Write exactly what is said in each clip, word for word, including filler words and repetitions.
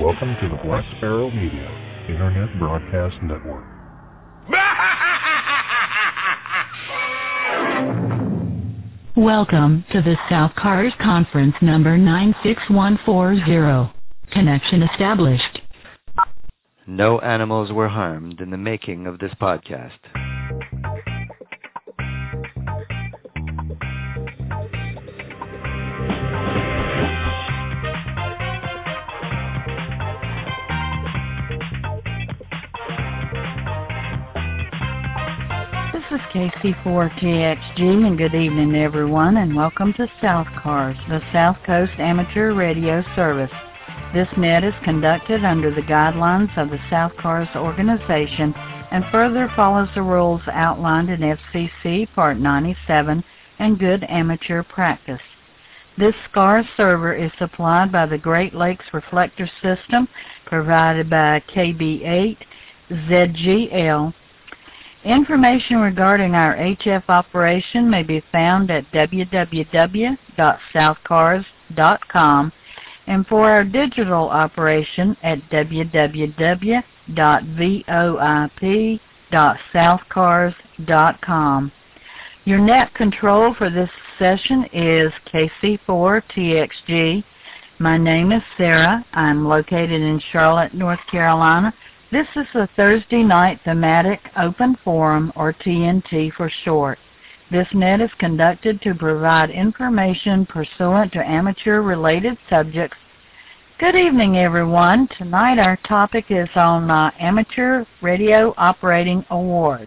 Welcome to the Black Sparrow Media Internet Broadcast Network. Welcome to the South Cars Conference number nine six one four zero. Connection established. No animals were harmed in the making of this podcast. This is K C four T X G, and good evening, everyone, and welcome to South Cars, the South Coast Amateur Radio Service. This net is conducted under the guidelines of the South Cars organization and further follows the rules outlined in F C C Part ninety-seven and Good Amateur Practice. This S C A R server is supplied by the Great Lakes Reflector System provided by K B eight Z G L. Information regarding our H F operation may be found at w w w dot south cars dot com and for our digital operation at w w w dot voip dot south cars dot com. Your net control for this session is K C four T X G. My name is Sarah. I'm located in Charlotte, North Carolina. This is the Thursday Night Thematic Open Forum, or T N T for short. This net is conducted to provide information pursuant to amateur-related subjects. Good evening, everyone. Tonight our topic is on uh, Amateur Radio Operating Awards.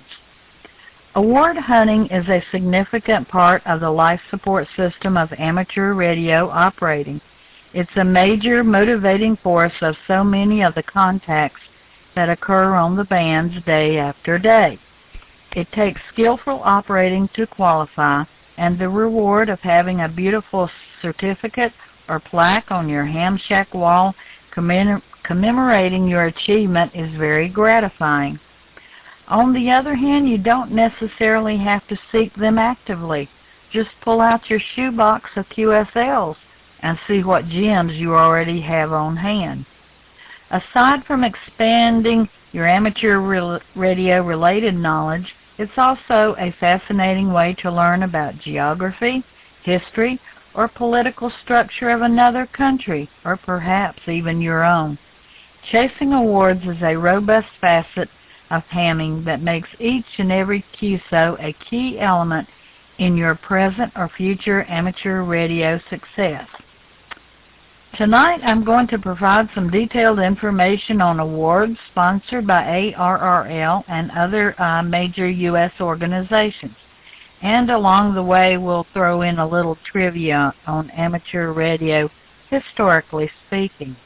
Award hunting is a significant part of the life support system of amateur radio operating. It's a major motivating force of so many of the contacts that occur on the bands day after day. It takes skillful operating to qualify, and the reward of having a beautiful certificate or plaque on your ham shack wall commem- commemorating your achievement is very gratifying. On the other hand, you don't necessarily have to seek them actively. Just pull out your shoebox of Q S Ls and see what gems you already have on hand. Aside from expanding your amateur re- radio-related knowledge, it's also a fascinating way to learn about geography, history, or political structure of another country, or perhaps even your own. Chasing awards is a robust facet of hamming that makes each and every Q S O a key element in your present or future amateur radio success. Tonight I'm going to provide some detailed information on awards sponsored by A R R L and other uh, major U S organizations. And along the way we'll throw in a little trivia on amateur radio, historically speaking.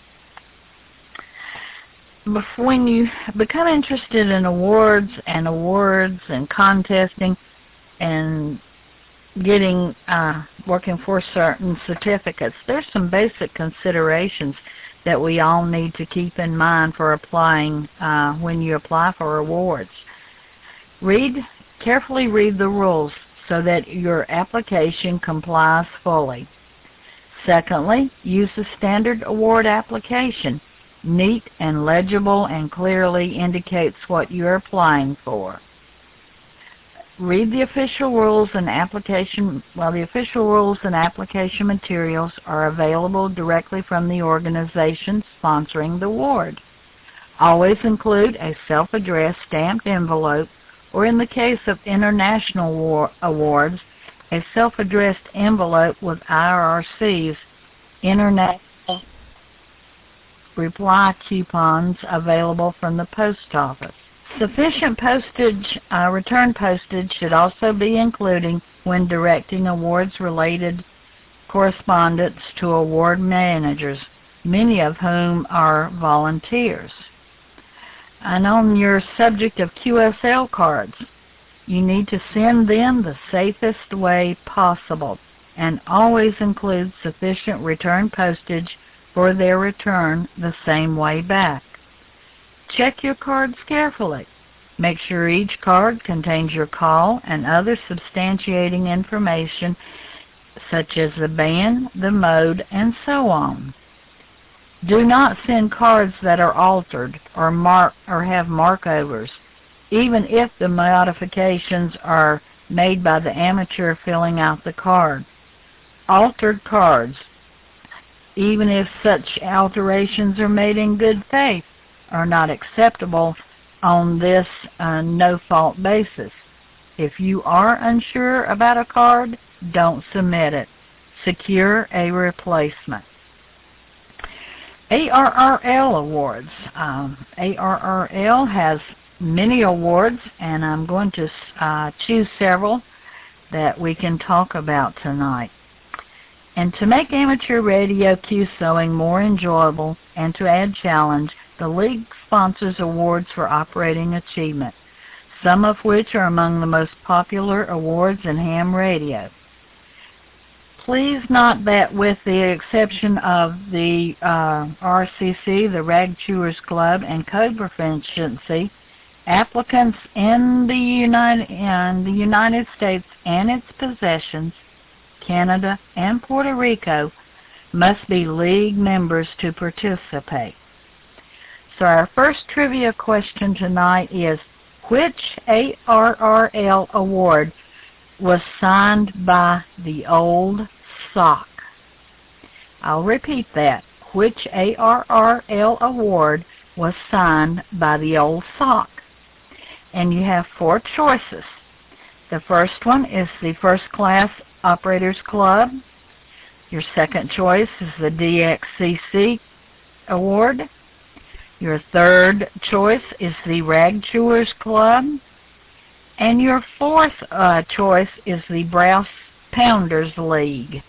When you become interested in awards and awards and contesting and getting uh, working for certain certificates, there's some basic considerations that we all need to keep in mind for applying uh, when you apply for awards. Read carefully read the rules so that your application complies fully. Secondly, use the standard award application. Neat and legible and clearly indicates what you're applying for. Read the official rules and application, well, the official rules and application materials are available directly from the organization sponsoring the award. Always include a self-addressed stamped envelope, or in the case of international war awards, a self-addressed envelope with I R R C's international reply coupons available from the post office. Sufficient postage, uh, return postage should also be included when directing awards-related correspondence to award managers, many of whom are volunteers. And on your subject of Q S L cards, you need to send them the safest way possible and always include sufficient return postage for their return the same way back. Check your cards carefully. Make sure each card contains your call and other substantiating information such as the band, the mode, and so on. Do not send cards that are altered or mark or have markovers, even if the modifications are made by the amateur filling out the card. Altered cards, even if such alterations are made in good faith, are not acceptable on this uh, no-fault basis. If you are unsure about a card, don't submit it. Secure a replacement. A R R L awards. Um, A R R L has many awards, and I'm going to uh, choose several that we can talk about tonight. And to make amateur radio Q S O ing more enjoyable and to add challenge, the League sponsors awards for operating achievement, some of which are among the most popular awards in ham radio. Please note that with the exception of the uh, R C C, the Rag Chewers Club, and Code Proficiency, applicants in the United, in the United States and its possessions, Canada, and Puerto Rico must be League members to participate. So our first trivia question tonight is, which A R R L award was signed by the old sock? I'll repeat that. Which A R R L award was signed by the old sock? And you have four choices. The first one is the First Class Operators Club. Your second choice is the D X C C award. Your third choice is the Rag Chewers Club. And your fourth uh, choice is the Brass Pounders League.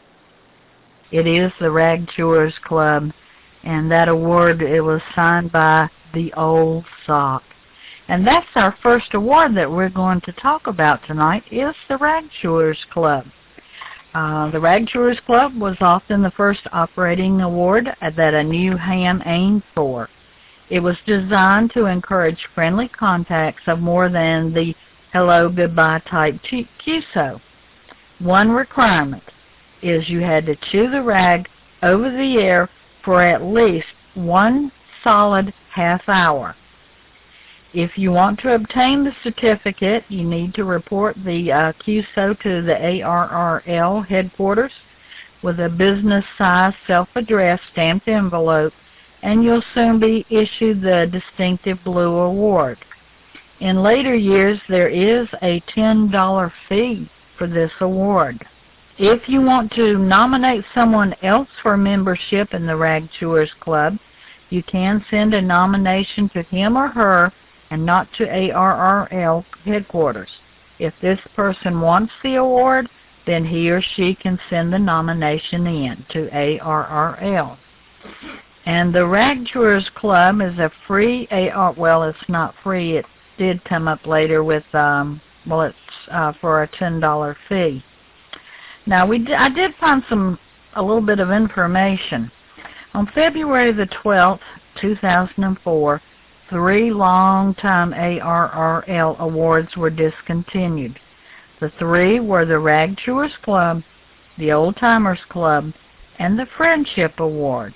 It is the Rag Chewers Club, and that award, it was signed by the old sock. And that's our first award that we're going to talk about tonight, is the Rag Chewers Club. Uh, the Rag Chewers Club was often the first operating award that a new ham aimed for. It was designed to encourage friendly contacts of more than the hello, goodbye type Q S O. One requirement is you had to chew the rag over the air for at least one solid half hour. If you want to obtain the certificate, you need to report the uh, Q S O to the A R R L headquarters with a business-size self-addressed stamped envelope, and you'll soon be issued the distinctive blue award. In later years, there is a ten dollar fee for this award. If you want to nominate someone else for membership in the Rag Chewers Club, you can send a nomination to him or her and not to A R R L headquarters. If this person wants the award, then he or she can send the nomination in to A R R L. And the Rag Chewers Club is a free A R, well, it's not free. It did come up later with, um, well, it's uh, for a ten dollar fee. Now, we d- I did find some, a little bit of information. On February the twelfth, two thousand four, three long-time A R R L awards were discontinued. The three were the Rag Chewers Club, the Old Timers Club, and the Friendship Award.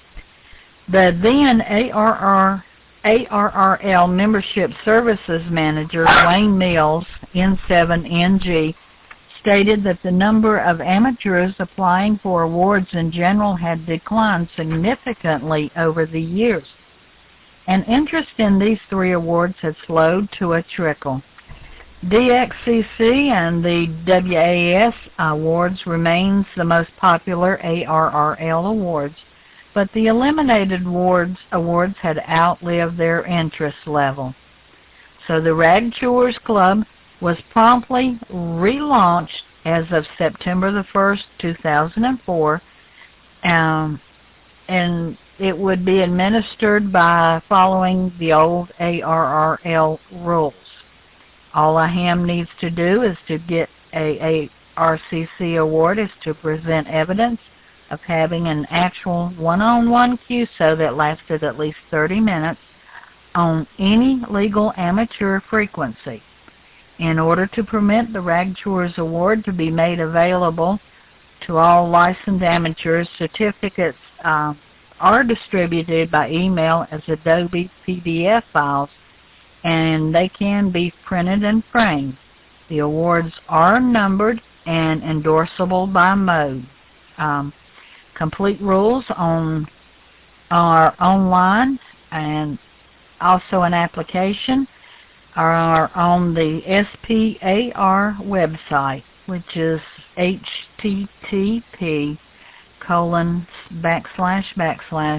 The then A R R, A R R L Membership Services Manager, Wayne Mills, N seven N G, stated that the number of amateurs applying for awards in general had declined significantly over the years, and interest in these three awards had slowed to a trickle. D X C C and the W A S awards remains the most popular A R R L awards, but the eliminated awards, awards had outlived their interest level. So the Rag Chewers Club was promptly relaunched as of September the first, two thousand four, um, and it would be administered by following the old A R R L rules. All a ham needs to do is to get a, a R C C award is to present evidence of having an actual one-on-one Q S O that lasted at least thirty minutes on any legal amateur frequency. In order to permit the Rag Chewers Award to be made available to all licensed amateurs, certificates uh, are distributed by email as Adobe P D F files, and they can be printed and framed. The awards are numbered and endorsable by mode. Um, complete rules on are online, and also an application are on the S P A R website, which is H T T P colon backslash backslash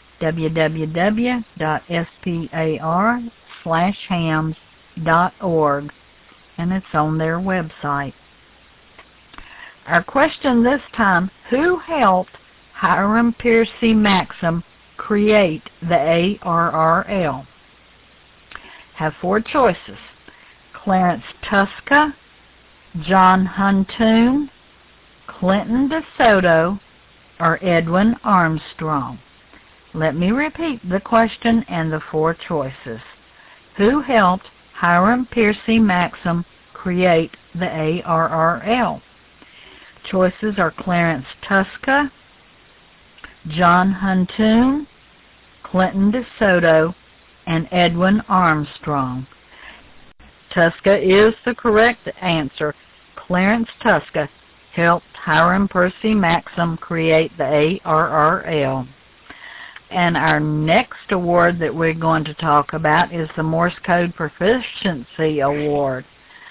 www dot spar slash hams dot org, and it's on their website. Our question this time: who helped Hiram Piercy Maxim create the A R R L? Have four choices: Clarence Tuska, John Huntoon, Clinton DeSoto, or Edwin Armstrong. Let me repeat the question and the four choices. Who helped Hiram Piercy Maxim create the A R R L? Choices are Clarence Tuska, John Huntoon, Clinton DeSoto, and Edwin Armstrong. Tuska is the correct answer. Clarence Tuska helped Hiram Piercy Maxim create the A R R L. And our next award that we're going to talk about is the Morse Code Proficiency Award.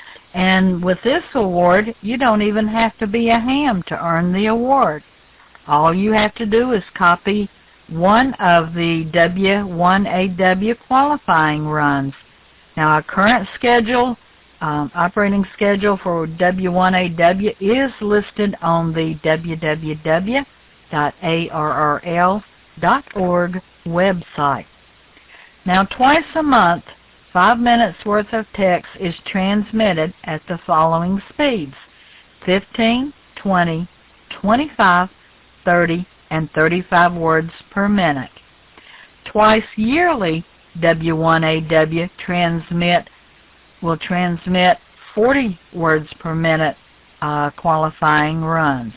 And with this award, you don't even have to be a ham to earn the award. All you have to do is copy one of the W one A W qualifying runs. Now, our current schedule, um, operating schedule for W one A W is listed on the w w w dot a r r l dot org website. Now, twice a month, five minutes worth of text is transmitted at the following speeds: fifteen, twenty, twenty-five, thirty, and thirty-five words per minute. Twice yearly, W one A W transmit will transmit forty words per minute uh, qualifying runs.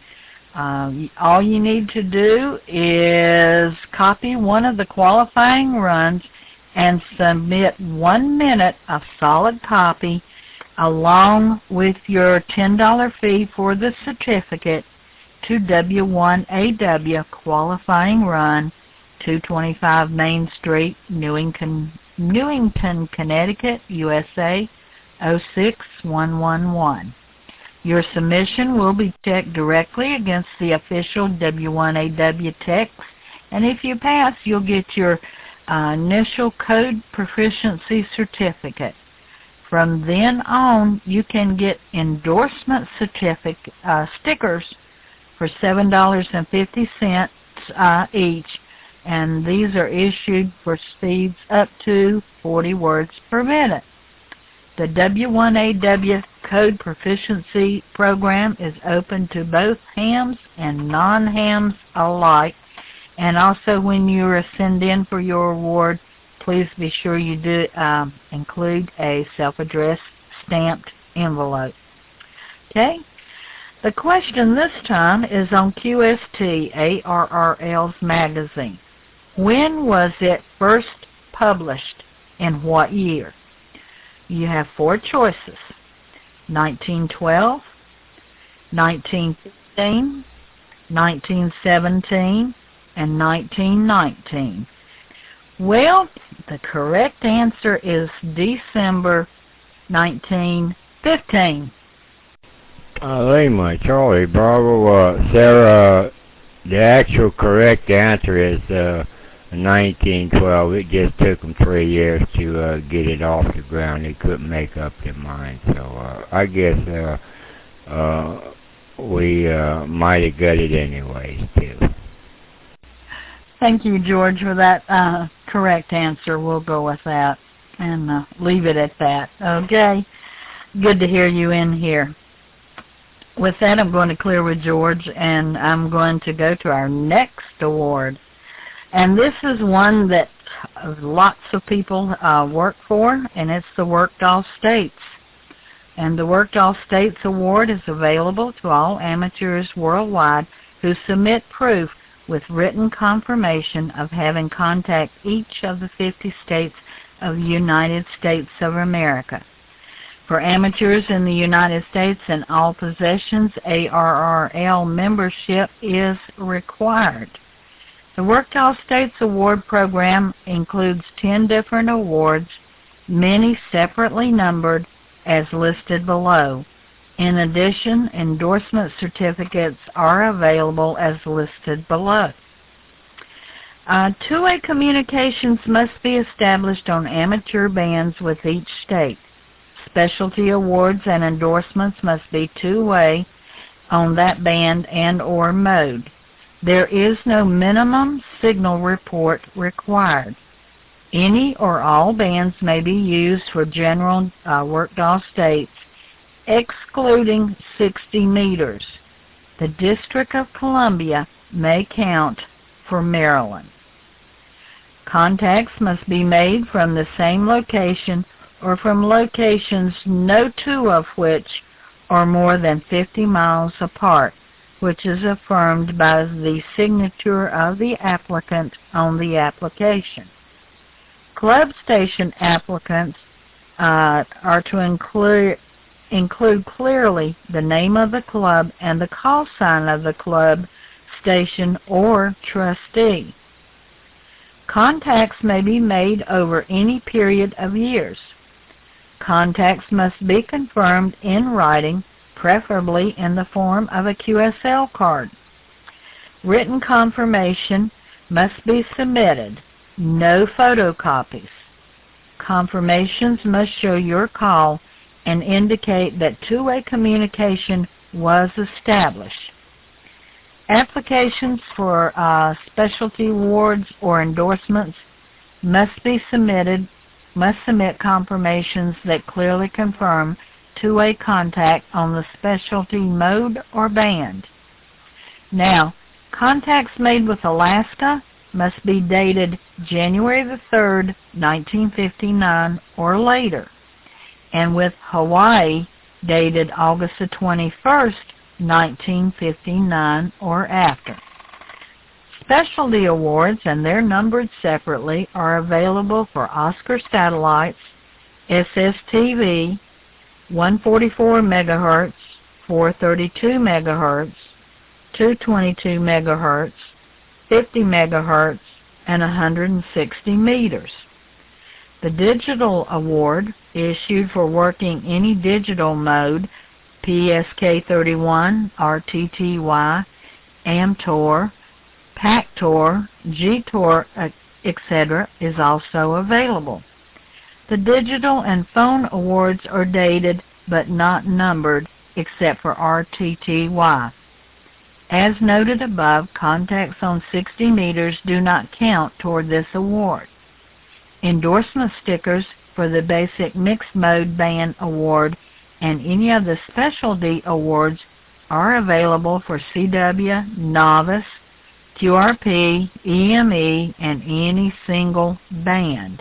Uh, all you need to do is copy one of the qualifying runs and submit one minute of solid copy along with your ten dollar fee for the certificate to W one A W qualifying run, two twenty-five Main Street, Newington, Newington, Connecticut, U S A, oh six one one one. Your submission will be checked directly against the official W one A W text, and if you pass, you'll get your uh, initial code proficiency certificate. From then on, you can get endorsement certificate uh, stickers for seven dollars and fifty cents uh, each, and these are issued for speeds up to forty words per minute. The W one A W Code Proficiency Program is open to both hams and non-hams alike, and also when you send in for your award, please be sure you do um, include a self-addressed stamped envelope. Okay? The question this time is on Q S T A R R L's magazine. When was it first published? In what year? You have four choices: nineteen twelve, nineteen fifteen, nineteen seventeen, and nineteen nineteen. Well, the correct answer is December nineteen fifteen. Uh, Lima, Charlie, Bravo, uh, Sarah, the actual correct answer is uh, nineteen twelve. It just took them three years to uh, get it off the ground. They couldn't make up their mind. So uh, I guess uh, uh, we uh, might have got it anyways, too. Thank you, George, for that uh, correct answer. We'll go with that and uh, leave it at that. Okay? Good to hear you in here. With that, I'm going to clear with George, and I'm going to go to our next award. And this is one that lots of people uh, work for, and it's the Worked All States. And the Worked All States Award is available to all amateurs worldwide who submit proof with written confirmation of having contacted each of the fifty states of the United States of America. For amateurs in the United States and all possessions, A R R L membership is required. The Worked All States Award Program includes ten different awards, many separately numbered as listed below. In addition, endorsement certificates are available as listed below. Uh, two-way communications must be established on amateur bands with each state. Specialty awards and endorsements must be two-way on that band and or mode. There is no minimum signal report required. Any or all bands may be used for general uh, Worked All States, excluding sixty meters. The District of Columbia may count for Maryland. Contacts must be made from the same location or from locations no two of which are more than fifty miles apart, which is affirmed by the signature of the applicant on the application. Club station applicants uh, are to include include clearly the name of the club and the call sign of the club, station, or trustee. Contacts may be made over any period of years. Contacts must be confirmed in writing, preferably in the form of a Q S L card. Written confirmation must be submitted, no photocopies. Confirmations must show your call and indicate that two-way communication was established. Applications for uh, specialty awards or endorsements must be submitted, must submit confirmations that clearly confirm two-way contact on the specialty mode or band. Now, contacts made with Alaska must be dated January the third, nineteen fifty-nine or later, and with Hawaii dated August the twenty-first, nineteen fifty-nine or after. Specialty awards, and they're numbered separately, are available for Oscar satellites, S S T V, one forty-four megahertz, four thirty-two megahertz, two twenty-two megahertz, fifty megahertz, and one hundred sixty meters. The digital award, issued for working any digital mode, P S K thirty-one, R T T Y, AmTOR, PACTOR, G-TOR, et cetera, is also available. The digital and phone awards are dated but not numbered except for R T T Y. As noted above, contacts on sixty meters do not count toward this award. Endorsement stickers for the basic mixed mode band award and any of the specialty awards are available for C W, Novice, Q R P, E M E, and any single band.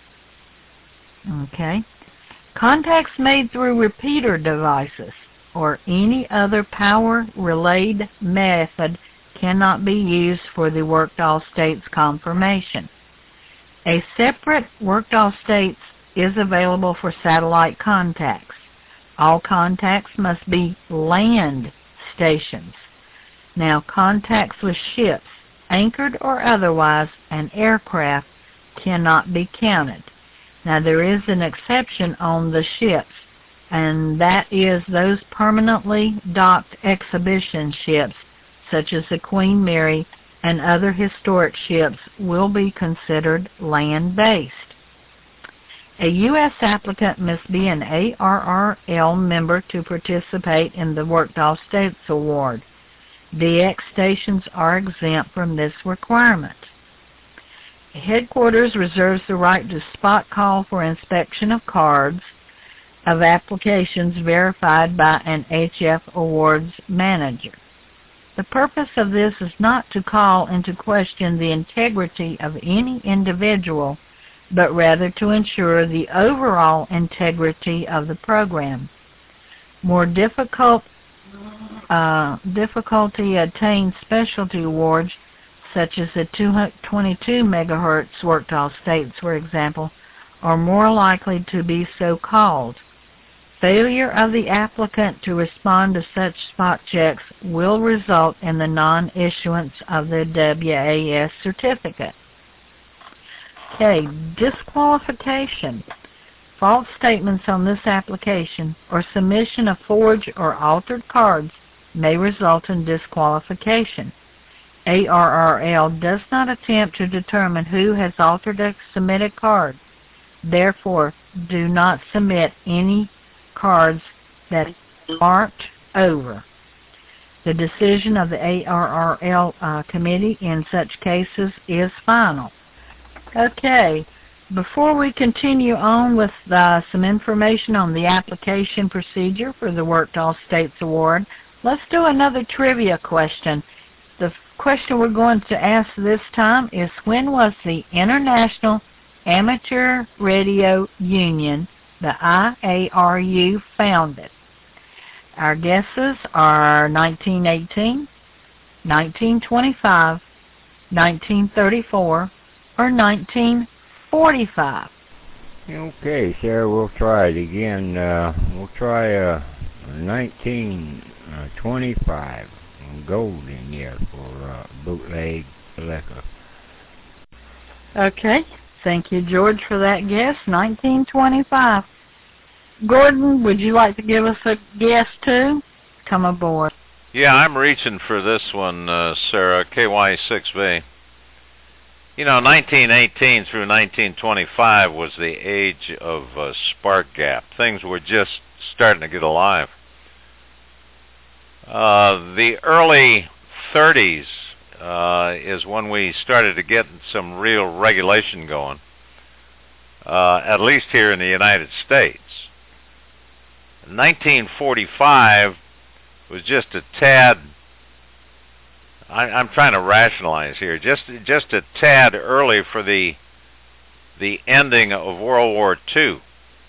Okay. Contacts made through repeater devices or any other power-relayed method cannot be used for the Worked All States confirmation. A separate Worked All States is available for satellite contacts. All contacts must be land stations. Now, contacts with ships, anchored or otherwise, and aircraft cannot be counted. Now, there is an exception on the ships, and that is those permanently docked exhibition ships, such as the Queen Mary and other historic ships, will be considered land-based. A U S applicant must be an A R R L member to participate in the Worked All States Award. D X stations are exempt from this requirement. Headquarters reserves the right to spot call for inspection of cards of applications verified by an H F Awards manager. The purpose of this is not to call into question the integrity of any individual, but rather to ensure the overall integrity of the program. More difficult uh, difficulty attained specialty awards such as the two hundred twenty-two megahertz worked-off states, for example, are more likely to be so called. Failure of the applicant to respond to such spot checks will result in the non-issuance of the W A S certificate. Okay, disqualification. False statements on this application or submission of forged or altered cards may result in disqualification. A R R L does not attempt to determine who has altered a submitted card. Therefore, do not submit any cards that are marked over. The decision of the A R R L uh, committee in such cases is final. Okay, before we continue on with uh, some information on the application procedure for the Worked All States Award, let's do another trivia question. The question we're going to ask this time is, when was the International Amateur Radio Union, the I A R U, founded? Our guesses are nineteen eighteen, nineteen twenty-five, nineteen thirty-four, or nineteen forty-five. Okay, Sarah, we'll try it again. Uh, we'll try uh, nineteen twenty-five, golden year for uh, bootleg liquor. Okay. Thank you, George, for that guess. nineteen twenty-five. Gordon, would you like to give us a guess, too? Come aboard. Yeah, I'm reaching for this one, uh, Sarah, K Y six B. You know, nineteen eighteen through nineteen twenty-five was the age of uh, spark gap. Things were just starting to get alive. Uh, the early thirties Uh, is when we started to get some real regulation going, uh, at least here in the United States. nineteen forty-five was just a tad, I, I'm trying to rationalize here, just just a tad early for the the ending of World War Two.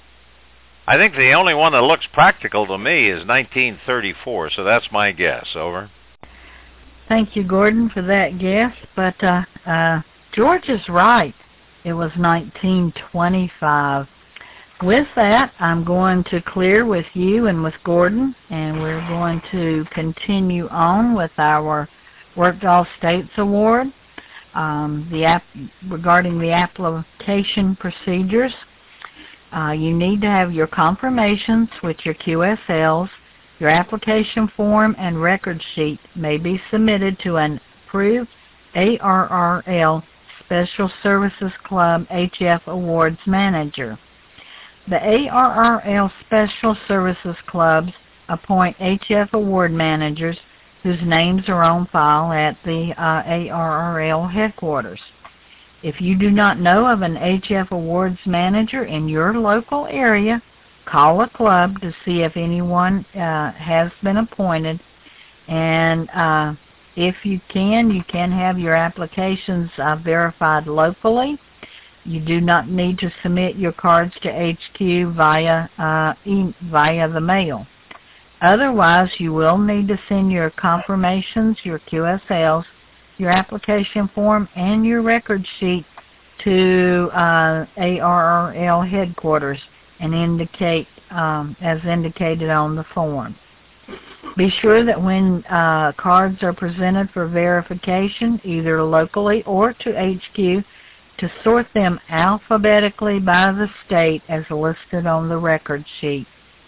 I think the only one that looks practical to me is nineteen thirty-four, so that's my guess. Over. Thank you, Gordon, for that guess. But uh, uh, George is right. It was nineteen twenty-five. With that, I'm going to clear with you and with Gordon, and we're going to continue on with our Worked All States Award. Um, the app, regarding the application procedures, uh, you need to have your confirmations with your Q S Ls. Your application form and record sheet may be submitted to an approved A R R L Special Services Club H F Awards manager. The A R R L Special Services Clubs appoint H F Award managers whose names are on file at the uh, A R R L headquarters. If you do not know of an H F Awards manager in your local area, call a club to see if anyone uh, has been appointed, and uh, if you can, you can have your applications uh, verified locally. You do not need to submit your cards to H Q via uh, e- via the mail. Otherwise, you will need to send your confirmations, your Q S Ls, your application form, and your record sheet to uh, A R R L headquarters and indicate um, as indicated on the form. Be sure that when uh, cards are presented for verification, either locally or to H Q, to sort them alphabetically by the state as listed on the record sheet.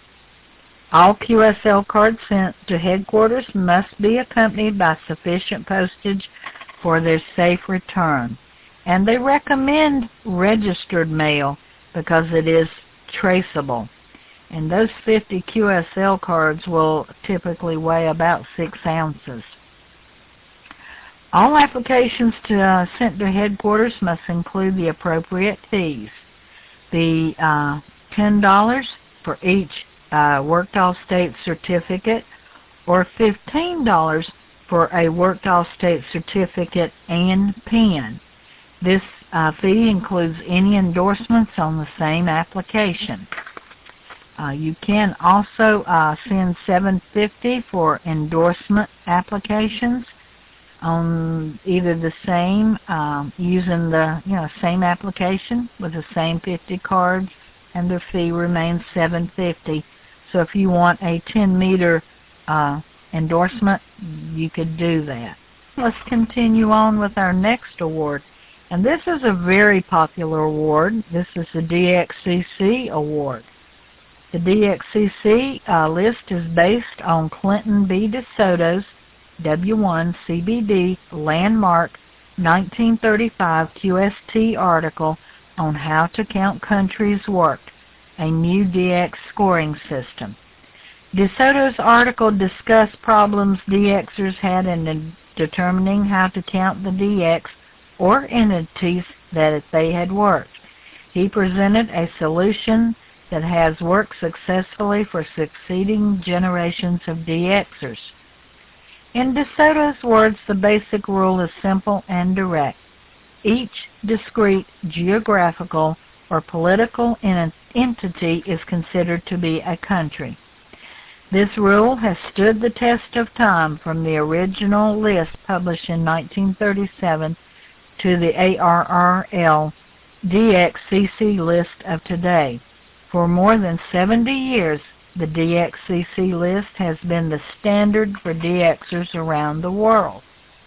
All Q S L cards sent to headquarters must be accompanied by sufficient postage for their safe return. And they recommend registered mail because it is traceable. And those fifty Q S L cards will typically weigh about six ounces. All applications to, uh, sent to headquarters must include the appropriate fees. The uh, ten dollars for each uh, Worked All States certificate, or fifteen dollars for a Worked All States certificate and pen. This uh, fee includes any endorsements on the same application. Uh, you can also uh, send seven hundred fifty dollars for endorsement applications. on either the same, um, using the you know same application with the same fifty cards, and their fee remains seven fifty. So if you want a ten meter uh, endorsement, you could do that. Let's continue on with our next award. And this is a very popular award. This is the D X C C award. The D X C C uh, list is based on Clinton B. DeSoto's W one C B D landmark nineteen thirty-five Q S T article on how to count countries worked, a new D X scoring system. DeSoto's article discussed problems DXers had in determining how to count the D X or entities that they had worked. He presented a solution that has worked successfully for succeeding generations of DXers. In DeSoto's words, the basic rule is simple and direct. Each discrete geographical or political entity is considered to be a country. This rule has stood the test of time from the original list published in nineteen thirty-seven to the A R R L D X C C list of today. For more than seventy years, the D X C C list has been the standard for DXers around the world.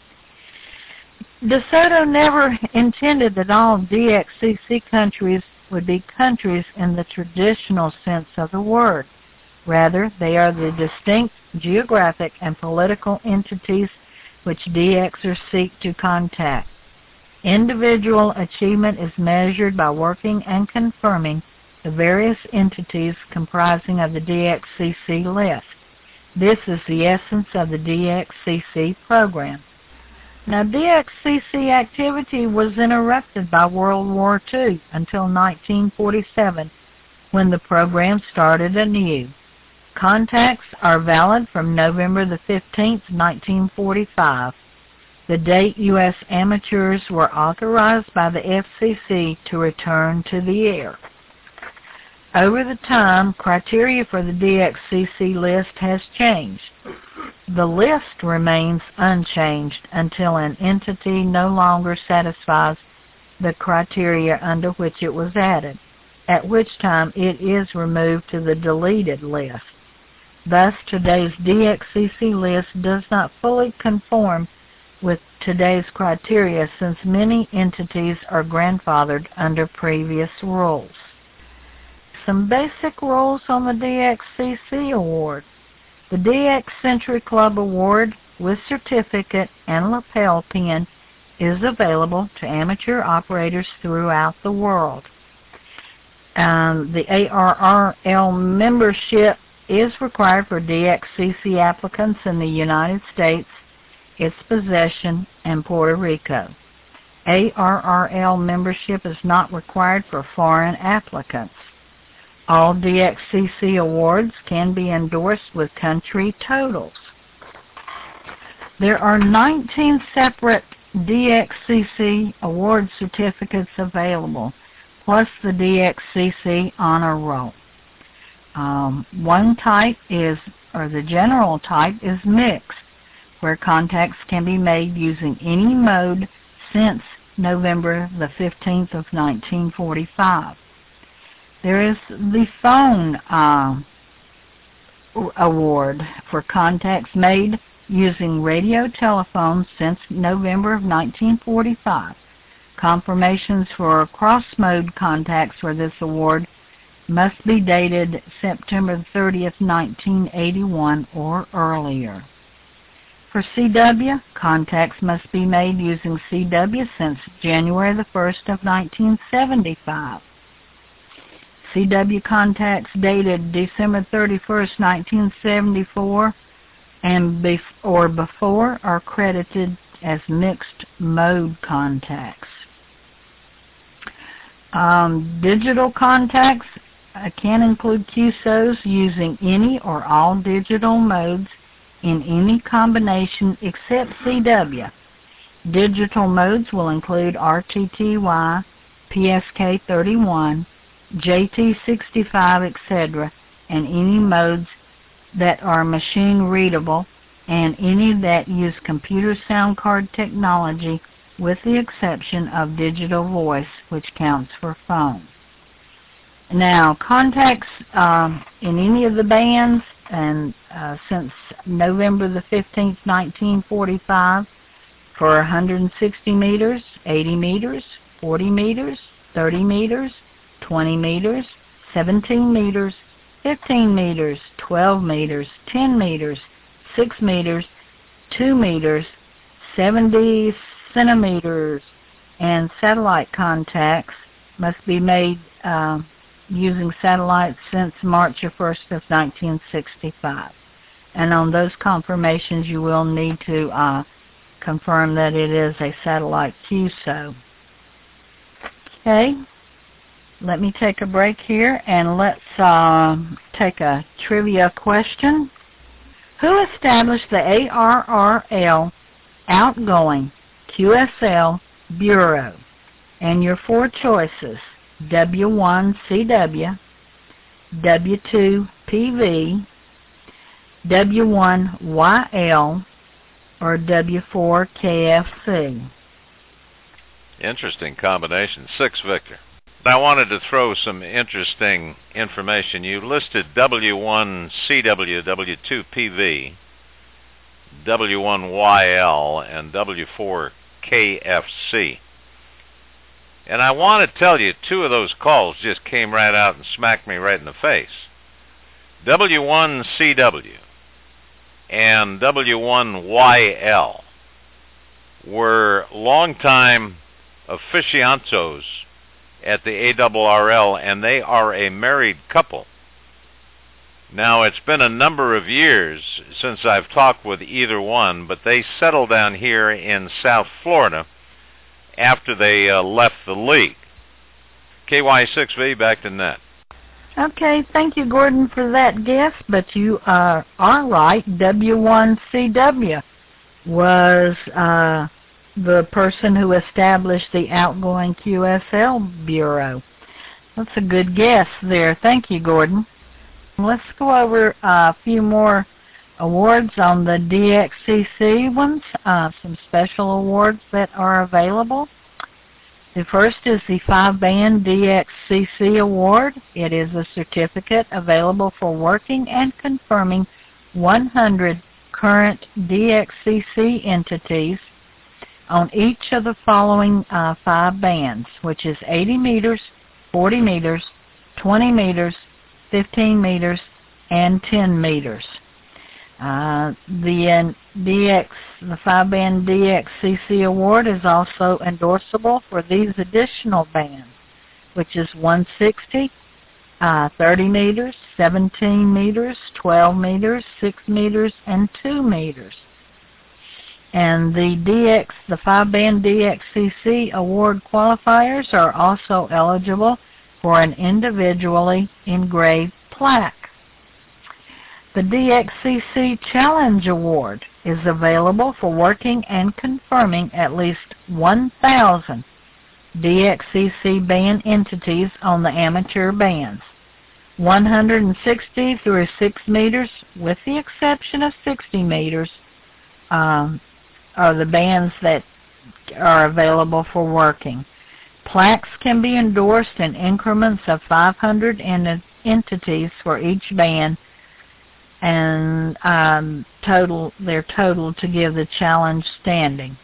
DeSoto never intended that all D X C C countries would be countries in the traditional sense of the word. Rather, they are the distinct geographic and political entities which DXers seek to contact. Individual achievement is measured by working and confirming the various entities comprising of the D X C C list. This is the essence of the D X C C program. Now, D X C C activity was interrupted by World War Two until nineteen forty-seven, when the program started anew. Contacts are valid from November the fifteenth, nineteen forty-five, the date U S amateurs were authorized by the F C C to return to the air. Over the time, criteria for the D X C C list has changed. The list remains unchanged until an entity no longer satisfies the criteria under which it was added, at which time it is removed to the deleted list. Thus, today's D X C C list does not fully conform with today's criteria, since many entities are grandfathered under previous rules. Some basic rules on the D X C C award. The D X Century Club award with certificate and lapel pin is available to amateur operators throughout the world. Um, the A R R L membership is required for D X C C applicants in the United States, its possession, and Puerto Rico. A R R L membership is not required for foreign applicants. All D X C C awards can be endorsed with country totals. There are nineteen separate D X C C award certificates available, plus the D X C C honor roll. Um, one type is, or the general type is mixed, where contacts can be made using any mode since November the fifteenth of nineteen forty-five. There is the phone uh, award for contacts made using radio telephones since November of nineteen forty-five. Confirmations for cross-mode contacts for this award must be dated September thirtieth, nineteen eighty-one or earlier. For C W, contacts must be made using C W since January the first of nineteen seventy-five. C W contacts dated December thirty-first, nineteen seventy-four and bef- or before are credited as mixed mode contacts. Um, digital contacts uh, can include Q S Os using any or all digital modes in any combination except C W. Digital modes will include R T T Y, P S K thirty-one, J T sixty-five, et cetera, and any modes that are machine readable and any that use computer sound card technology, with the exception of digital voice, which counts for phone. Now, contacts um, in any of the bands, and uh, since November the fifteenth, nineteen forty-five, for one hundred sixty meters, eighty meters, forty meters, thirty meters, twenty meters, seventeen meters, fifteen meters, twelve meters, ten meters, six meters, two meters, seventy centimeters, and satellite contacts must be made uh, using satellites since March first of nineteen sixty-five. And on those confirmations, you will need to uh, confirm that it is a satellite Q S O. Okay, let me take a break here, and let's uh, take a trivia question. Who established the A R R L Outgoing Q S L Bureau? And your four choices: W one C W, W two P V, W one Y L, or W four K F C. Interesting combination. Six, Victor. I wanted to throw some interesting information. You listed W one C W, W two P V, W one Y L, and W four K F C. And I want to tell you, two of those calls just came right out and smacked me right in the face. W one C W and W one Y L were longtime aficionados at the A R R L, and they are a married couple. Now, it's been a number of years since I've talked with either one, but they settled down here in South Florida after they uh, left the league. K Y six V, back to net. Okay, thank you, Gordon, for that guess, but you uh, are right. W one C W was uh, the person who established the Outgoing Q S L Bureau. That's a good guess there. Thank you, Gordon. Let's go over a few more awards on the D X C C ones, uh, some special awards that are available. The first is the five-band D X C C Award. It is a certificate available for working and confirming one hundred current D X C C entities on each of the following uh, five bands, which is eighty meters, forty meters, twenty meters, fifteen meters, and ten meters. Uh, the uh, D X, the five-band D X C C Award is also endorsable for these additional bands, which is one sixty, uh, thirty meters, seventeen meters, twelve meters, six meters, and two meters. And the D X, the five-band D X C C Award qualifiers are also eligible for an individually engraved plaque. The D X C C Challenge Award is available for working and confirming at least one thousand D X C C band entities on the amateur bands. one hundred sixty through six meters, with the exception of sixty meters, um, are the bands that are available for working. Plaques can be endorsed in increments of five hundred ent entities for each band, and um, total they're total to give the challenge standing.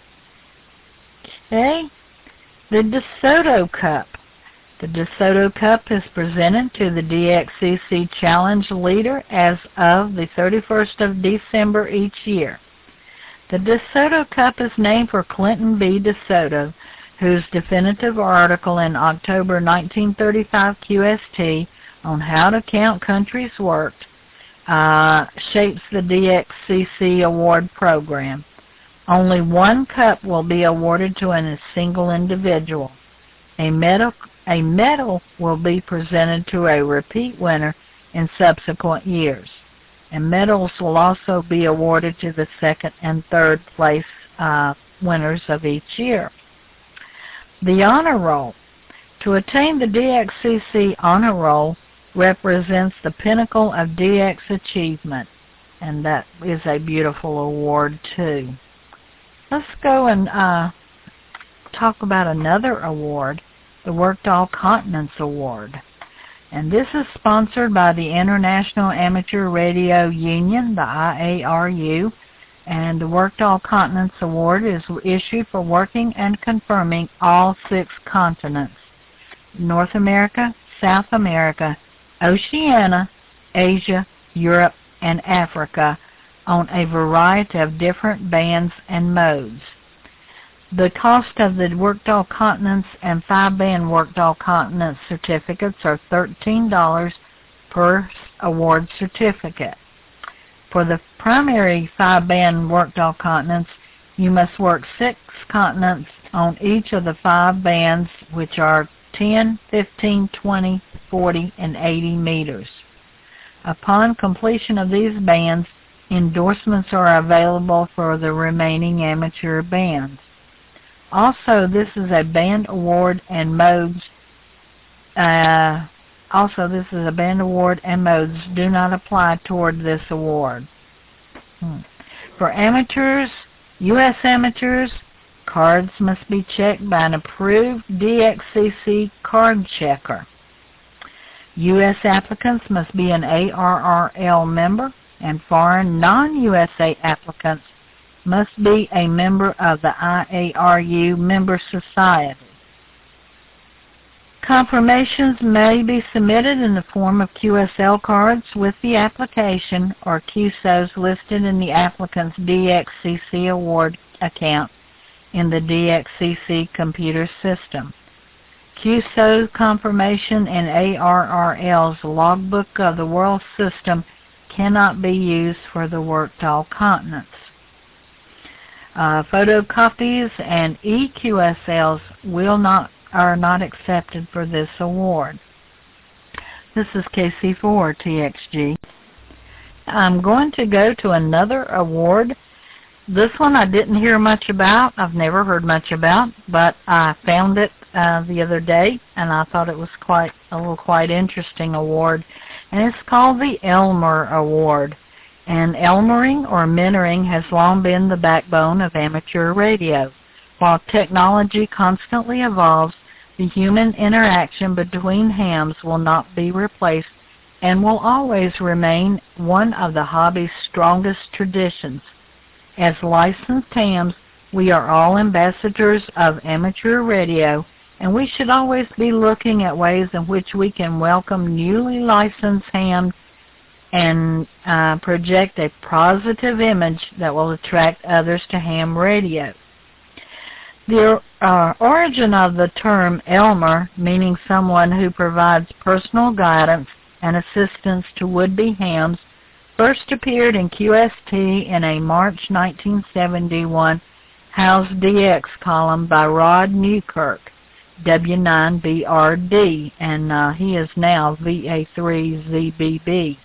Okay, the DeSoto Cup. The DeSoto Cup is presented to the D X C C Challenge leader as of the thirty-first of December each year. The DeSoto Cup is named for Clinton B. DeSoto, whose definitive article in October nineteen thirty-five Q S T on how to count countries worked uh, shapes the D X C C award program. Only one cup will be awarded to a single individual. A medal, a medal will be presented to a repeat winner in subsequent years. And medals will also be awarded to the second and third place uh, winners of each year. The Honor Roll. To attain the D X C C Honor Roll represents the pinnacle of D X achievement, and that is a beautiful award too. Let's go and uh, talk about another award, the Worked All Continents Award. And this is sponsored by the International Amateur Radio Union, the I A R U, and the Worked All Continents Award is issued for working and confirming all six continents: North America, South America, Oceania, Asia, Europe, and Africa on a variety of different bands and modes. The cost of the Worked All Continents and five-band Worked All Continents certificates are thirteen dollars per award certificate. For the primary five-band Worked All Continents, you must work six continents on each of the five bands, which are ten, fifteen, twenty, forty, and eighty meters. Upon completion of these bands, endorsements are available for the remaining amateur bands. Also, this is a band award and modes. Uh, also, this is a band award and modes do not apply toward this award. Hmm. For amateurs, U S amateurs, cards must be checked by an approved D X C C card checker. U S applicants must be an A R R L member, and foreign non-U S A applicants must be a member of the I A R U member society. Confirmations may be submitted in the form of Q S L cards with the application or Q S Os listed in the applicant's D X C C award account in the D X C C computer system. Q S O confirmation and A R R L's logbook of the world system cannot be used for the Worked All Continents. Uh, photocopies and E Q S Ls will not are not accepted for this award. This is K C four T X G. I'm going to go to another award. This one I didn't hear much about. I've never heard much about, but I found it uh, the other day, and I thought it was quite a little quite interesting award. And it's called the Elmer Award. And Elmering or mentoring has long been the backbone of amateur radio. While technology constantly evolves, the human interaction between hams will not be replaced and will always remain one of the hobby's strongest traditions. As licensed hams, we are all ambassadors of amateur radio, and we should always be looking at ways in which we can welcome newly licensed hams and uh, project a positive image that will attract others to ham radio. The uh, origin of the term Elmer, meaning someone who provides personal guidance and assistance to would-be hams, first appeared in Q S T in a March nineteen seventy-one House D X column by Rod Newkirk, W nine B R D, and uh, he is now V A three Z B B.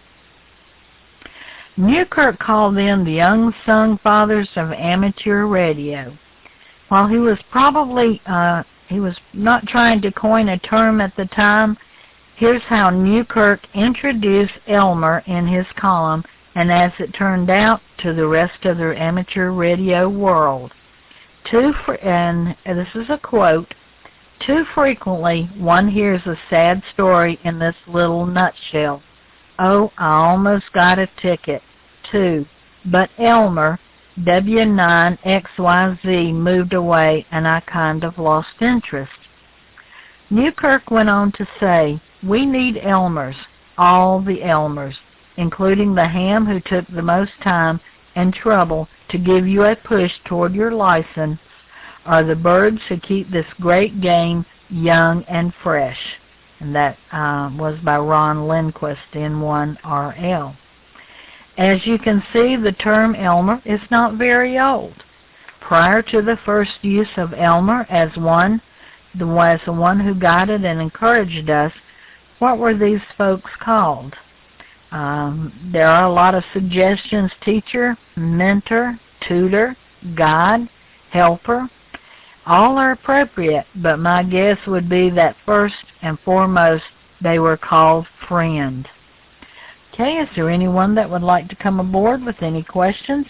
Newkirk called them the unsung fathers of amateur radio. While he was probably, uh, he was not trying to coin a term at the time, here's how Newkirk introduced Elmer in his column, and as it turned out, to the rest of the amateur radio world. Too fr- and this is a quote, "Too frequently one hears a sad story in this little nutshell. Oh, I almost got a ticket, too, but Elmer, W nine X Y Z, moved away and I kind of lost interest." Newkirk went on to say, "We need Elmers, all the Elmers, including the ham who took the most time and trouble to give you a push toward your license, are the birds who keep this great game young and fresh." And that uh, was by Ron Lindquist, N one R L. As you can see, the term Elmer is not very old. Prior to the first use of Elmer as one, the was the one who guided and encouraged us, what were these folks called? Um, there are a lot of suggestions: teacher, mentor, tutor, guide, helper. All are appropriate, but my guess would be that first and foremost they were called friend. Okay, is there anyone that would like to come aboard with any questions?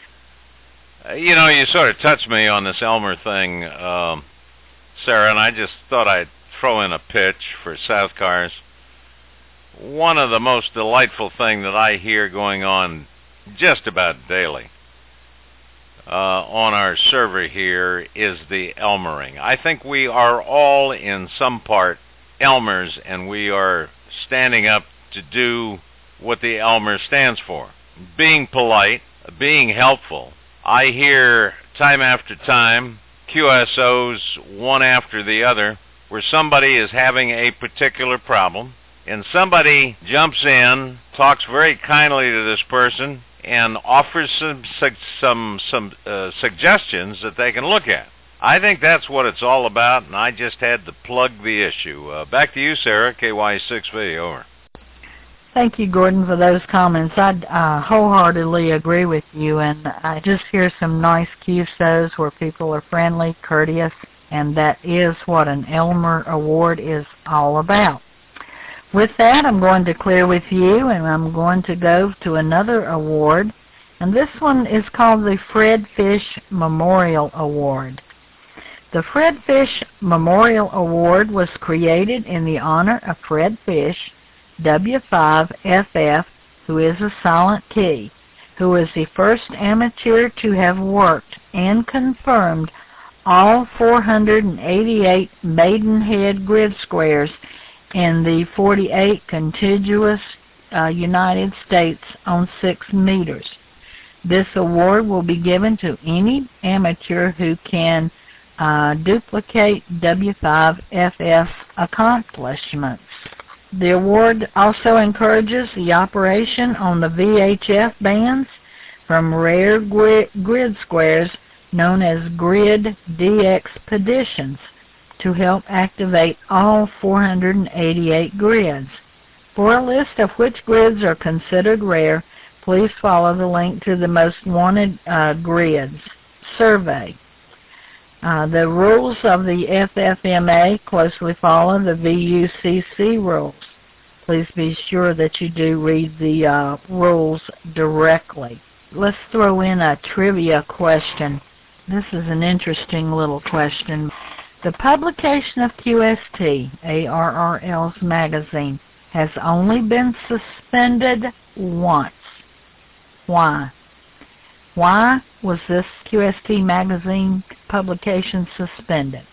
Uh, you know, you sort of touched me on this Elmer thing, um, Sarah, and I just thought I'd throw in a pitch for South Cars. One of the most delightful things that I hear going on just about daily uh, on our server here is the Elmering. I think we are all in some part Elmers, and we are standing up to do what the Elmer stands for. Being polite, being helpful. I hear time after time Q S Os one after the other where somebody is having a particular problem, and somebody jumps in, talks very kindly to this person, and offers some some some uh, suggestions that they can look at. I think that's what it's all about, and I just had to plug the issue. Uh, back to you, Sarah, K Y six V, over. Thank you, Gordon, for those comments. I uh, wholeheartedly agree with you, and I just hear some nice Q S Os where people are friendly, courteous, and that is what an Elmer Award is all about. With that, I'm going to clear with you, and I'm going to go to another award, and this one is called the Fred Fish Memorial Award. The Fred Fish Memorial Award was created in the honor of Fred Fish, W five F F, who is a silent key, who was the first amateur to have worked and confirmed all four hundred eighty-eight Maidenhead grid squares in the forty-eight contiguous uh, United States on six meters. This award will be given to any amateur who can uh, duplicate W five F F's accomplishments. The award also encourages the operation on the V H F bands from rare grid, grid squares known as grid D expeditions to help activate all four hundred eighty-eight grids. For a list of which grids are considered rare, please follow the link to the Most Wanted uh, Grids survey. Uh, the rules of the F F M A closely follow the V U C C rules. Please be sure that you do read the uh, rules directly. Let's throw in a trivia question. This is an interesting little question. The publication of Q S T, A R R L's magazine, has only been suspended once. Why? Why was this Q S T magazine publication suspended?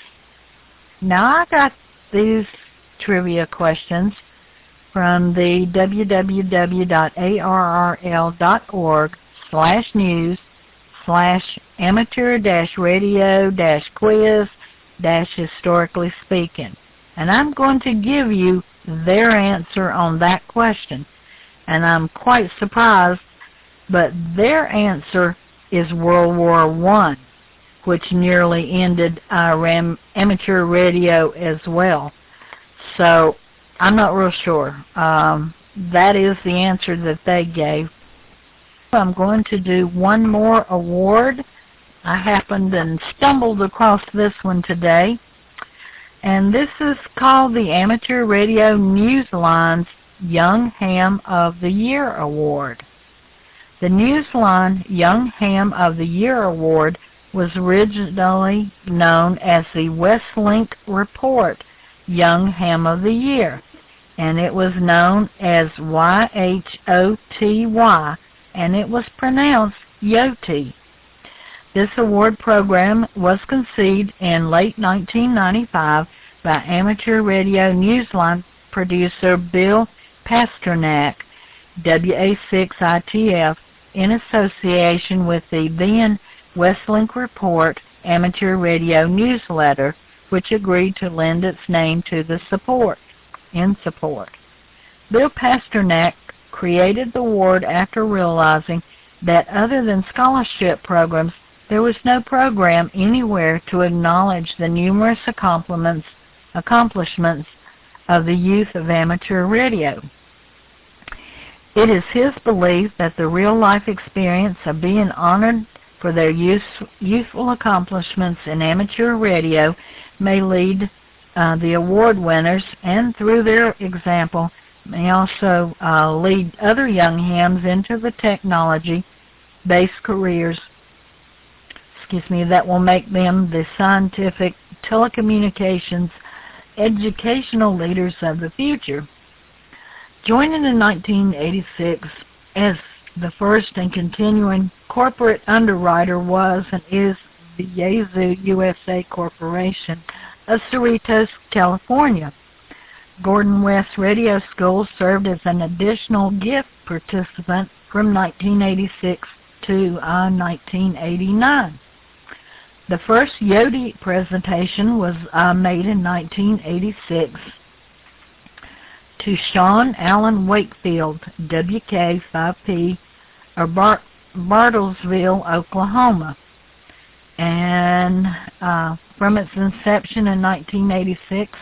Now, I got these trivia questions from the w w w dot a r r l dot org slash news slash amateur dash radio dash quiz dash historically speaking. And I'm going to give you their answer on that question. And I'm quite surprised, but their answer is World War One, which nearly ended our am- amateur radio as well. So I'm not real sure. Um, that is the answer that they gave. I'm going to do one more award. I happened and stumbled across this one today. And this is called the Amateur Radio Newsline's Young Ham of the Year Award. The Newsline Young Ham of the Year Award was originally known as the Westlink Report Young Ham of the Year, and it was known as Y H O T Y, and it was pronounced Yoti. This award program was conceived in late nineteen ninety-five by amateur radio newsline producer Bill Pasternak, W A six I T F, in association with the then Westlink Report amateur radio newsletter, which agreed to lend its name to the support, in support. Bill Pasternak created the award after realizing that other than scholarship programs, there was no program anywhere to acknowledge the numerous accomplishments, accomplishments of the youth of amateur radio. It is his belief that the real-life experience of being honored for their youth, youthful accomplishments in amateur radio may lead uh, the award winners, and through their example, may also uh, lead other young hams into the technology-based careers, excuse me, that will make them the scientific, telecommunications, educational leaders of the future. Joining in nineteen eighty-six as the first and continuing corporate underwriter was and is the Yazoo U S A Corporation of Cerritos, California. Gordon West Radio School served as an additional gift participant from nineteen eighty-six to uh, nineteen eighty-nine. The first Yodi presentation was uh, made in nineteen eighty-six to Sean Allen Wakefield, W K five P, of Bar- Bartlesville, Oklahoma. And uh, from its inception in nineteen eighty-six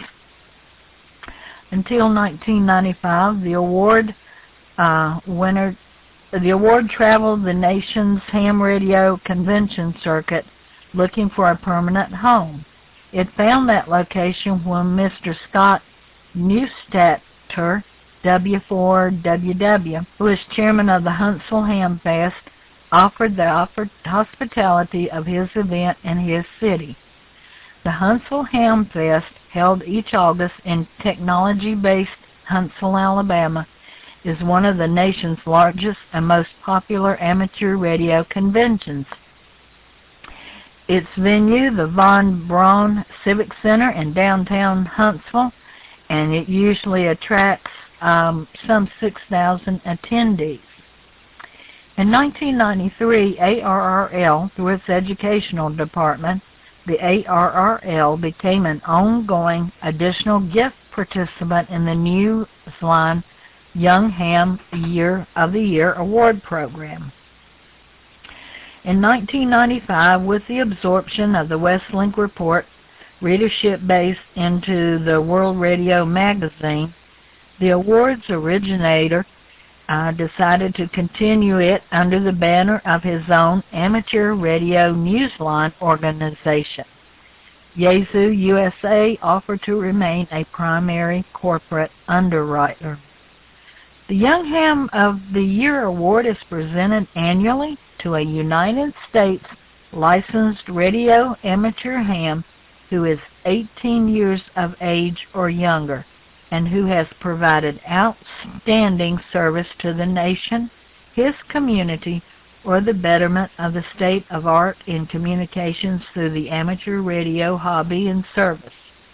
until nineteen ninety-five, the award uh, winner, the award traveled the nation's ham radio convention circuit looking for a permanent home. It found that location when Mister Scott Neustatter, W four W W, who is chairman of the Huntsville Ham Fest, offered the offered hospitality of his event in his city. The Huntsville Ham Fest, held each August in technology-based Huntsville, Alabama, is one of the nation's largest and most popular amateur radio conventions. Its venue, the Von Braun Civic Center in downtown Huntsville, and it usually attracts um, some six thousand attendees. In nineteen ninety-three, A R R L, through its educational department, the A R R L became an ongoing additional gift participant in the Newsline Young Ham Year of the Year Award Program. In nineteen ninety-five, with the absorption of the Westlink Report readership base into the World Radio magazine, the award's originator uh, decided to continue it under the banner of his own amateur radio newsline organization. Yazoo U S A offered to remain a primary corporate underwriter. The Young Ham of the Year Award is presented annually to a United States licensed radio amateur ham who is eighteen years of age or younger and who has provided outstanding service to the nation, his community, or the betterment of the state of art in communications through the amateur radio hobby and service.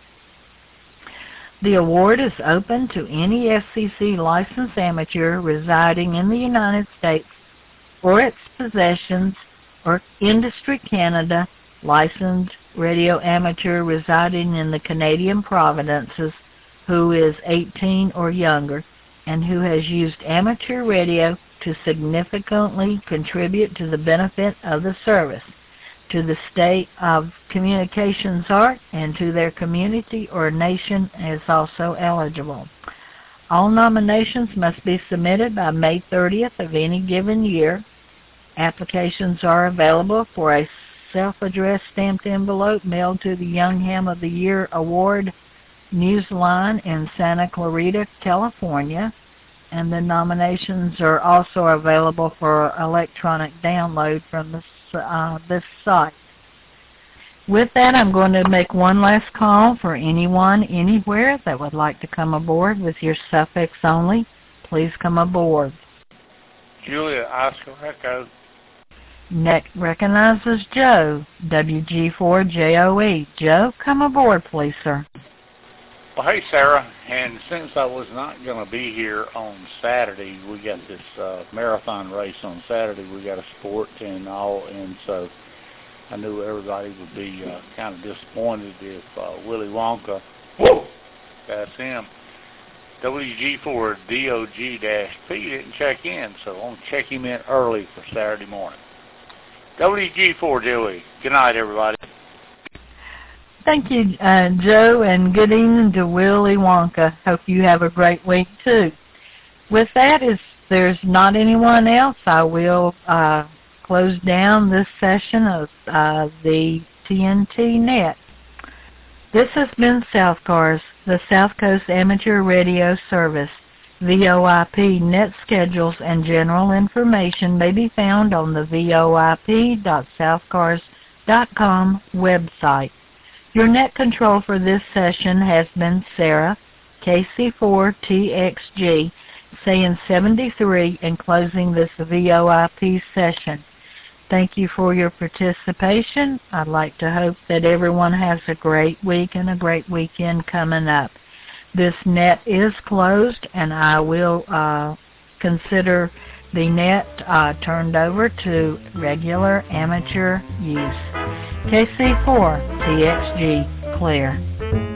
The award is open to any S C C licensed amateur residing in the United States or its possessions, or Industry Canada licensed radio amateur residing in the Canadian provinces who is eighteen or younger and who has used amateur radio to significantly contribute to the benefit of the service, to the state of communications art, and to their community or nation is also eligible. All nominations must be submitted by May thirtieth of any given year. Applications are available for a self-addressed stamped envelope mailed to the Young Ham of the Year Award Newsline in Santa Clarita, California, and the nominations are also available for electronic download from this, uh, this site. With that, I'm going to make one last call for anyone, anywhere that would like to come aboard with your suffix only. Please come aboard. Julia Oscar Echo. Next recognizes Joe, W G four J O E. Joe, come aboard, please, sir. Well, hey, Sarah, and since I was not going to be here on Saturday, we got this uh, marathon race on Saturday. We got a sport and all, and so I knew everybody would be uh, kind of disappointed if uh, Willy Wonka, whoa, that's him, W G four D O G P didn't check in, so I'm going to check him in early for Saturday morning. W G four Joey. Good night, everybody. Thank you, uh, Joe, and good evening to Willy Wonka. Hope you have a great week, too. With that, if there's not anyone else, I will uh, close down this session of uh, the T N T Net. This has been South Cars, the South Coast Amateur Radio Service. VoIP net schedules and general information may be found on the V O I P dot south cars dot com website. Your net control for this session has been Sarah, K C four T X G, saying seventy-three and closing this VoIP session. Thank you for your participation. I'd like to hope that everyone has a great week and a great weekend coming up. This net is closed, and I will uh, consider the net uh, turned over to regular amateur use. K C four T X G, clear.